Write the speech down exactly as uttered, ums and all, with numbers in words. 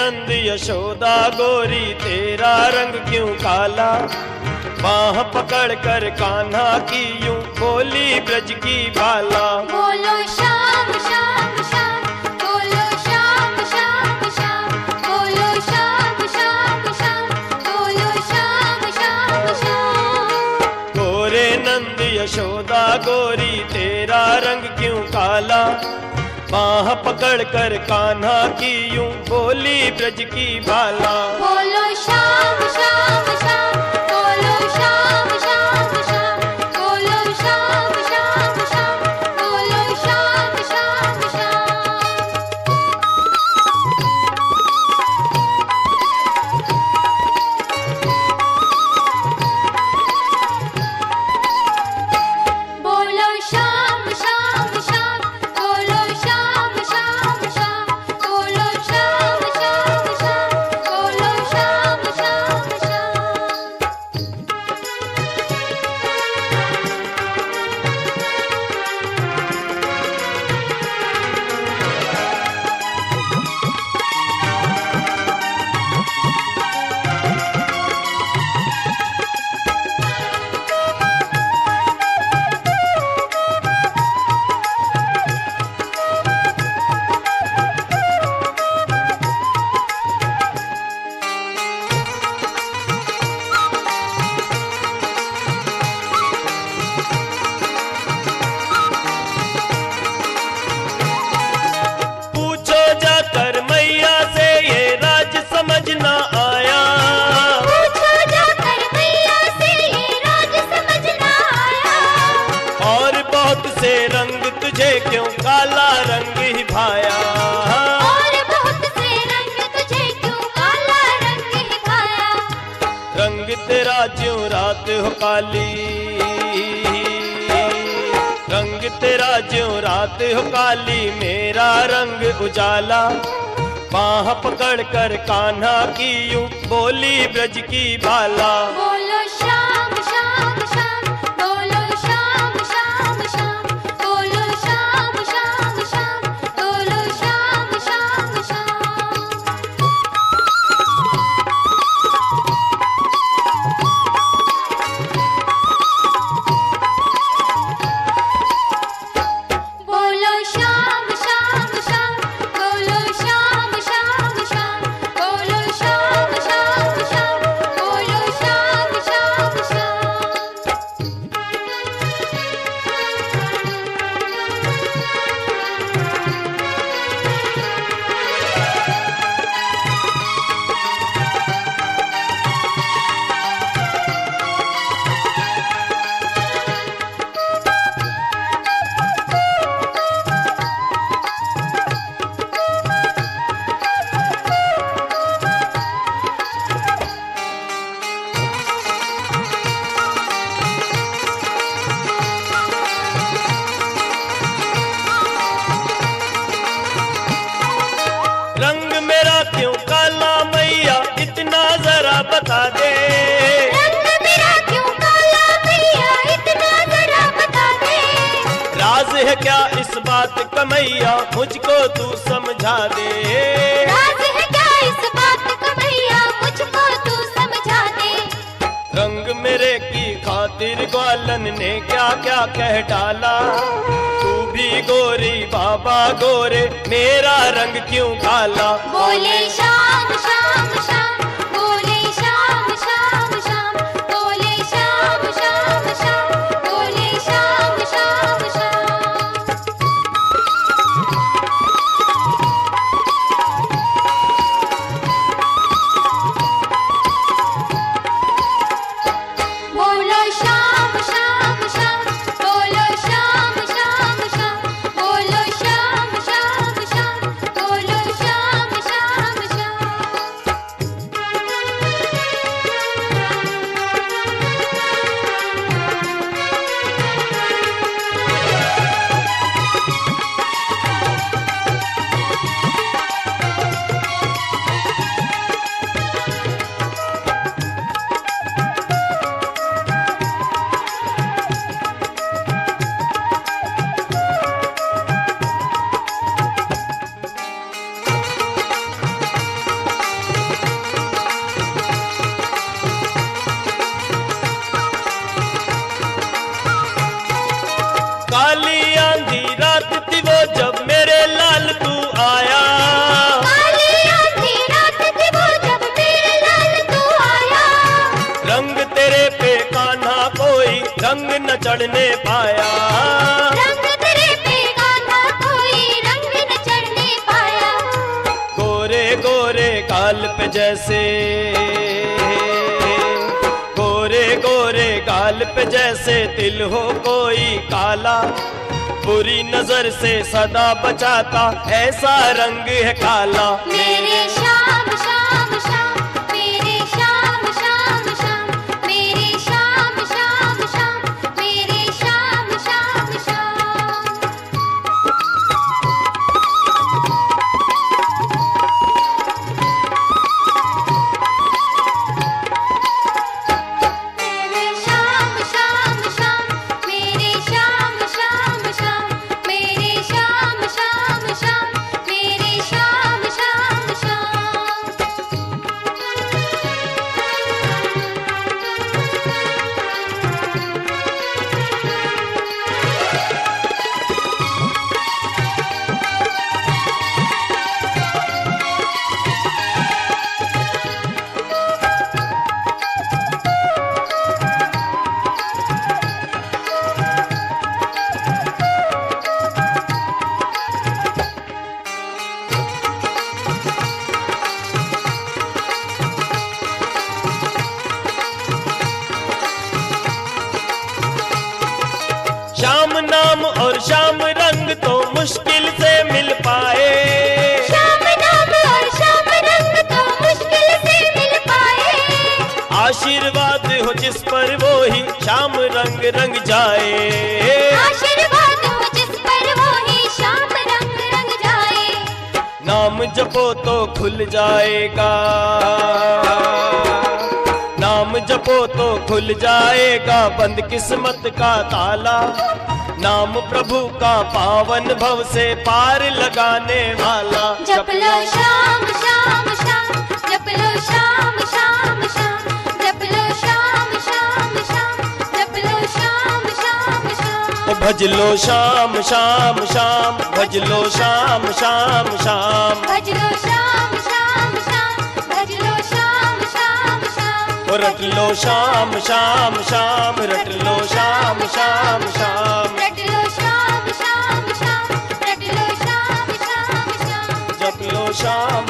नंद यशोदा गोरी तेरा रंग क्यों काला, बाह पकड़ कर कान्हा की यूं बोली ब्रज की बाला। बोलो श्याम श्याम श्याम, बोलो श्याम श्याम श्याम, बोलो श्याम श्याम श्याम, बोलो श्याम श्याम श्याम। गोरे नंद यशोदा गोरी तेरा रंग क्यों काला, बाह पकड़ कर कान्हा की यूं बोली ब्रज की बाला। बोलो श्याम श्याम श्याम, बोलो श्याम श्याम श्याम, बोलो श्याम श्याम श्याम, बोलो श्याम श्याम श्याम। बोलो श्याम श्याम श्याम, बोलो श्याम श्याम श्याम, बोलो श्याम श्याम श्याम, बोलो श्याम श्याम श्याम। पूछो जाकर मैया से ये राज समझ ना आया, पूछो जाकर मैया से ये राज समझ ना आया। और बहुत से रंग तुझे क्यों काला रंग ही भाया। और बहुत से रंग तुझे क्यों काला रंग ही भाया। रंग तेरा ज्यों रात हो काली, रंग तेरा ज्यों रात हो काली, मेरा रंग उजाला। बाह पकड़ कर कान्हा की यूं बोली ब्रज की बाला। बोलो श्याम श्याम श्याम, बोलो श्याम श्याम श्याम, बोलो श्याम श्याम श्याम, बोलो श्याम श्याम श्याम। बोलो श्याम श्याम श्याम, बोलो श्याम श्याम श्याम, बोलो श्याम श्याम श्याम, बोलो श्याम श्याम श्याम। रंग मेरा क्यों काला मैया इतना जरा बता दे। रंग मेरा क्यों काला मैया इतना जरा बता दे। राज है क्या इस बात का मैया मुझको तू समझा दे। राज है क्या इस बात का मैया मुझको तू समझा दे। रंग मेरे की खातिर ग्वालन ने क्या क्या कह डाला, तू भी गोरी बाबा गोरे, मेरा रंग क्यों काला। बोले श्याम श्याम श्याम, बोले श्याम श्याम श्याम, बोले श्याम श्याम श्याम, बोले श्याम श्याम श्याम। बोलो श्याम श्याम श्याम, बोलो श्याम श्याम श्याम, बोलो श्याम श्याम श्याम, बोलो श्याम श्याम श्याम। काली आंधी रात थी वो जब मेरे लाल तू आया, काली आंधी रात थी वो जब मेरे लाल तू आया। रंग तेरे पे कान्हा कोई रंग न चढ़ने पाया, रंग तेरे पे कान्हा कोई रंग न चढ़ने पाया। गोरे गोरे गाल पे जैसे, गोरे गोरे गाल पे जैसे तिल हो कोई काला, बुरी नजर से सदा बचाता ऐसा रंग है काला। मेरे श्याम श्याम श्याम मेरे श्याम श्याम श्याम मेरे श्याम श्याम श्याम मेरे श्याम श्याम श्याम। मेरे श्याम श्याम श्याम मेरे श्याम श्याम श्याम मेरे श्याम श्याम श्याम मेरे श्याम श्याम श्याम। श्याम नाम और श्याम रंग तो मुश्किल से मिल पाए, श्याम नाम और श्याम रंग तो मुश्किल से मिल पाए। आशीर्वाद हो जिस पर वो ही श्याम रंग रंग जाए, आशीर्वाद हो जिस पर वो ही श्याम रंग रंग जाए। नाम जपो तो खुल जाएगा, नाम जपो तो खुल जाएगा बंद किस्मत का ताला, नाम प्रभु का पावन भव से पार लगाने वाला। जप लो श्याम श्याम श्याम जप लो श्याम श्याम श्याम जप लो श्याम श्याम श्याम जप लो श्याम श्याम श्याम। भज लो श्याम श्याम श्याम भज लो श्याम श्याम श्याम भज लो श्याम श्याम श्याम भज लो श्याम श्याम श्याम। रट लो श्याम श्याम श्याम रट लो श्याम श्याम श्याम रट लो श्याम श्याम श्याम रट लो श्याम श्याम श्याम। जप लो श्याम